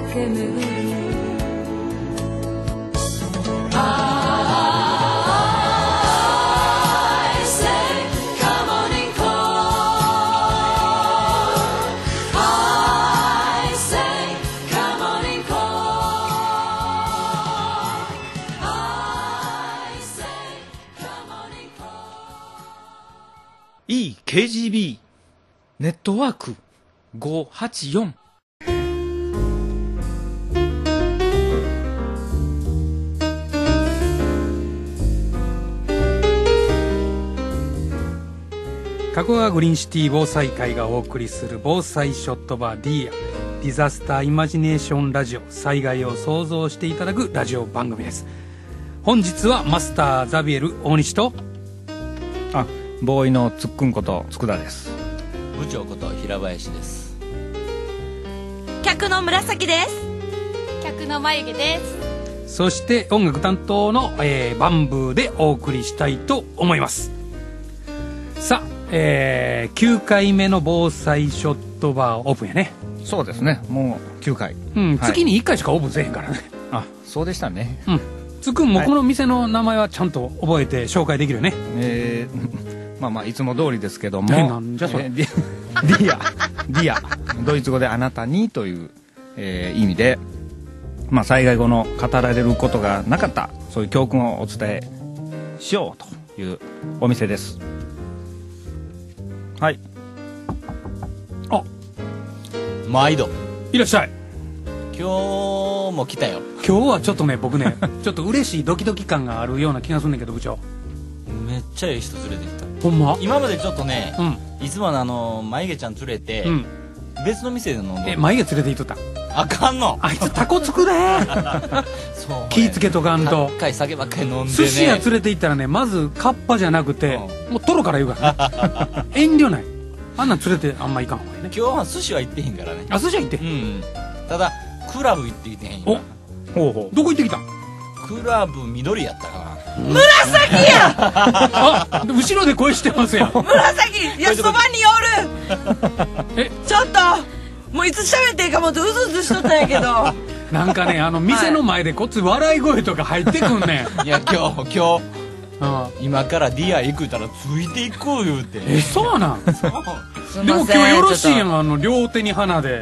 け巡る KGB ネットワーク584。加古川グリーンシティ防災会がお送りする防災ショットバー D やディザスターイマジネーションラジオ、災害を想像していただくラジオ番組です。本日はマスターザビエル大西とボーイのつっくんこと佃です。 部長こと平林です。 客の紫です。 客の眉毛です。 そして音楽担当の、バンブーでお送りしたいと思います。さあ、9回目の防災ショットバーオープンやね。 そうですね、もう9回、 月に1回しかオープンせえへんからね。 そうでしたね。 つっくんもこの店の名前はちゃんと覚えて紹介できるよね。 いつも通りですけども、 なんじゃそれ。 ディアドイツ語であなたにという、意味で、災害後の語られることがなかったそういう教訓をお伝えしようというお店です。はい。 毎度いらっしゃい。 今日も来たよ。 今日はちょっとね、僕ねちょっと嬉しいドキドキ感があるような気がするんだけど、部長めっちゃいい人連れてきた。 ほんま？ 今までちょっとね、いつもの眉毛ちゃん連れて、別の店で飲んで。 眉毛連れて行っとった？ あかんの。 あいつタコつくでそう、 気ぃつけとかんと。 高い酒ばっかり飲んでね。 寿司屋連れて行ったらね、まずカッパじゃなくて、もうトロから言うからね遠慮ない。あんなん連れてあんま行かんほうがいいね。 今日は寿司は行ってへんからね。 寿司屋行って。 ただクラブ行ってきてへんよ。 どこ行ってきたん？ クラブ緑やったかな。 紫や後ろで声してますやん。 紫、いや、そばにおるちょっともういつ喋っていいかもってうずうずしとったんやけどなんかね、店の前でこっち笑い声とか入ってくんねん。 いや、今日今からディア行くたらついていこう言うて。 そうなん？でも今日よろしいやん、両手に花で。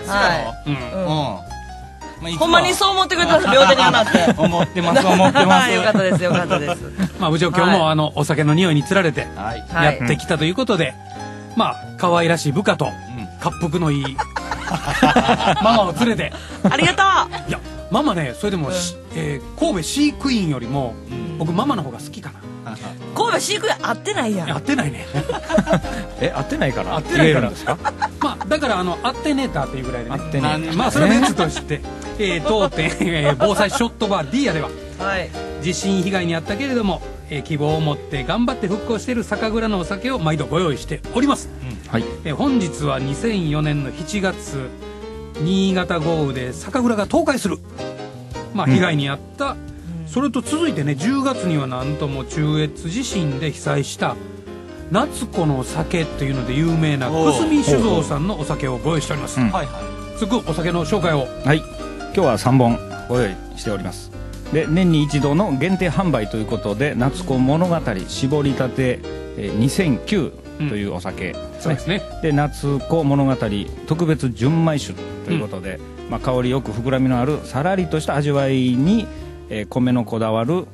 ほんまにそう思ってくれたんです。両手に花って思ってますよかったですよかったです。 部長、今日もお酒の匂いにつられてやってきたということで、可愛らしい部下と恰幅のいいママを連れて。 ありがとう。 いや、ママね、それでも神戸飼育員よりも僕ママの方が好きかな。 神戸飼育員会ってないやん。 会ってないね。 会ってないから会ってないからですか？ だから会ってねえたっていうぐらいでね。 会ってねえ。 それは別として当店防災ショットバー D やでは、地震被害に遭ったけれども希望を持って頑張って復興している酒蔵のお酒を毎度ご用意しております。本日は2004年の7月新潟豪雨で酒蔵が倒壊する被害に遭った、それと続いてね、10月にはなんとも中越地震で被災した夏子の酒っていうので有名な久住酒造さんのお酒をご用意しております。つっくん、お酒の紹介を。 今日は3本ご用意しております。で、年に一度の限定販売ということで、夏子物語絞りたて2009というお酒、 そうですね。 で、夏子物語特別純米酒ということで、香りよく膨らみのあるさらりとした味わいに、お米にこだわる、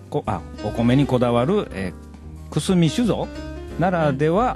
久住酒造ならでは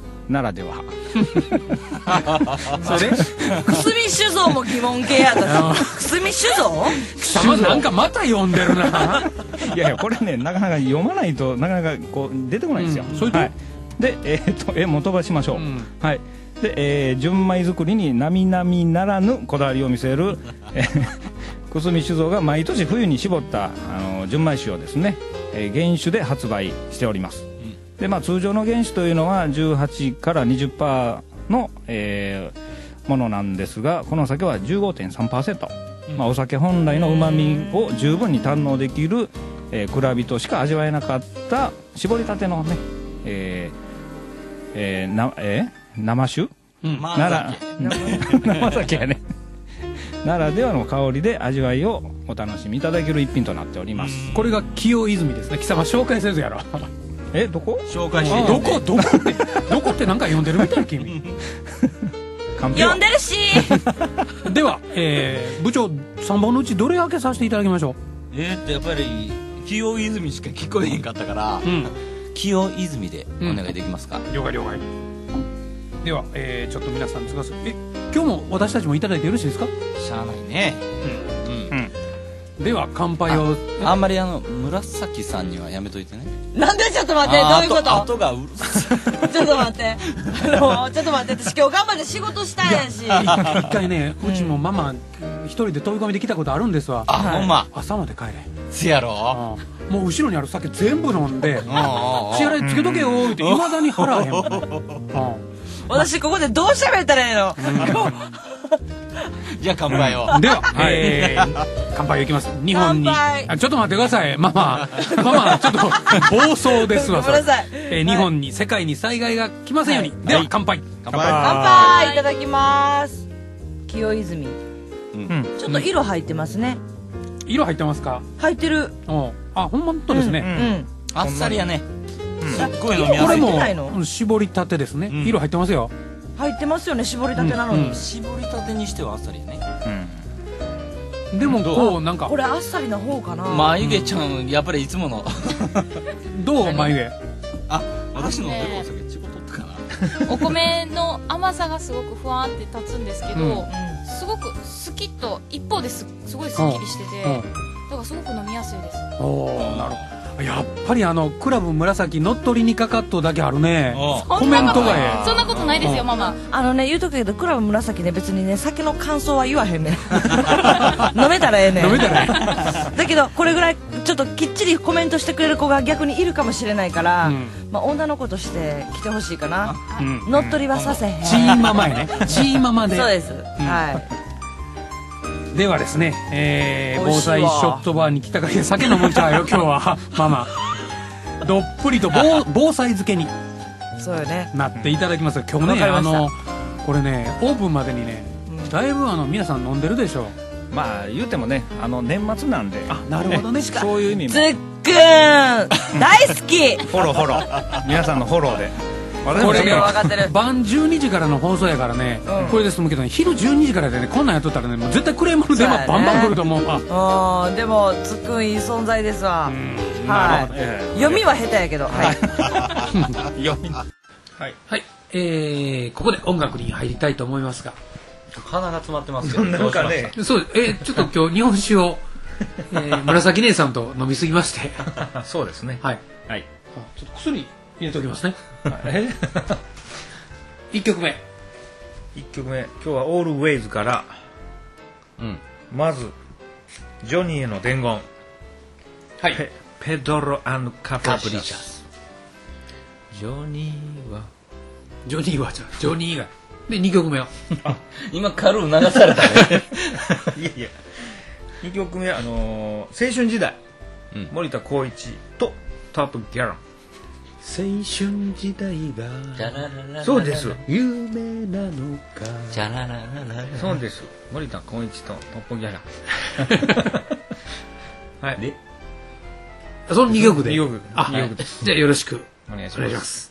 それくすみ酒造も疑問系やったくすみ酒造貴様なんかまた読んでるな。 いやこれね、なかなか読まないとなかなかこう出てこないんですよ。 そういうとで、もう飛ばしましょう。で、純米作りに並々ならぬこだわりを見せる久住酒造が毎年冬に絞った純米酒をですね、原酒で発売しております。で、通常の原酒というのは18から 20% の、ものなんですが、このお酒は 15.3%、お酒本来のうまみを十分に堪能できる、蔵人しか味わえなかった絞りたてのね、生酒、生酒やねならではの香りで味わいをお楽しみいただける一品となっております。 これが清泉ですね。貴様紹介せずやろ。 どこ紹介して。 どこってなんか読んでるみたい君。 読んでるし。 では、部長3本のうちどれ開けさせていただきましょう。 やっぱり清泉しか聞こえへんかったから、清泉でお願いできますか。 了解了解。では、ちょっと皆さん今日も私たちもいただいてよろしいですか。 しゃあないね。 では乾杯を。 あんまり紫さんにはやめといてね。 なんで。ちょっと待って、どういうこと。 後がうるさい。 ちょっと待って、ちょっと待って、私今日頑張って仕事したんやし。 一回ね、うちもママ一人で飛び込みで来たことあるんですわ。 ほんま。 朝まで帰れ。 せやろ。 もう後ろにある酒全部飲んで、支払いつけとけよーっていまだに払えへんもん。 私ここでどう喋ったらいいの。 じゃあ乾杯を。 では、乾杯いきます。日本に。ちょっと待ってください。ママちょっと暴走ですわ。 ごめんなさい。日本に世界に災害が来ませんように。では乾杯。 乾杯いただきます。清泉。ちょっと色入ってますね。 色入ってますか。 入ってる。 ほんまとですね。 あっさりやね。すっごい飲みやすい。 これも絞りたてですね。色入ってますよ。 入ってますよね、絞りたてなのに。 絞りたてにしてはあっさりやね。 でもこうなんかこれあっさりな方かな。 眉毛ちゃんやっぱりいつもの。 どう眉毛。 私飲んでるお酒ちこ取ったかな。 お米の甘さがすごくふわんって立つんですけど、すごくスキッと一方ですごいスッキリしてて、だからすごく飲みやすいです。 なるほど。やっぱりクラブ紫乗っ取りにかかっとだけあるね。コメントがそんなことないですよママ。 言うとくけどクラブ紫ね、別にね酒の感想は言わへんね。飲めたらええね。 飲めたらええ。だけどこれぐらいちょっときっちりコメントしてくれる子が逆にいるかもしれないから、女の子として来てほしいかな。乗っ取りはさせへん。 チーママやね。チーママで。 そうです。はい。 ではですね、防災ショットバーに来たから酒飲むんちゃうよ今日は。ママどっぷりと防災漬けになっていただきます。今日ねこれねオープンまでにねだいぶ皆さん飲んでるでしょう。 まあ言うてもね年末なんで。 なるほどね。 そういう意味も。 つっくん大好き。 フォロー皆さんのフォローで。 これね晩12時からの放送やからね、これで済むけどね、昼12時からでねこんなんやっとったらねもう絶対クレームの電話バンバン来ると思うわ。 でもつっくんいい存在ですわ。読みは下手やけど。 読み。はい。ここで音楽に入りたいと思いますが、 鼻が詰まってますけど。 なんかね。 そう。ちょっと今日日本酒を紫姉さんと飲みすぎまして。 そうですね。 はい。ちょっと薬入れておきますね。1曲目今日はオールウェイズから、まずジョニーへの伝言。ペドロ&カプリチャス。 ジョニーはジョニーがで2曲目は今軽く流されたね。 いや2曲目は青春時代、森田光一とトップギャラン。 青春時代がそうです。 夢なのか。 そうです。森田光一とトップギャラ。はい。 でその2曲で。 2曲です。 じゃあよろしくお願いします。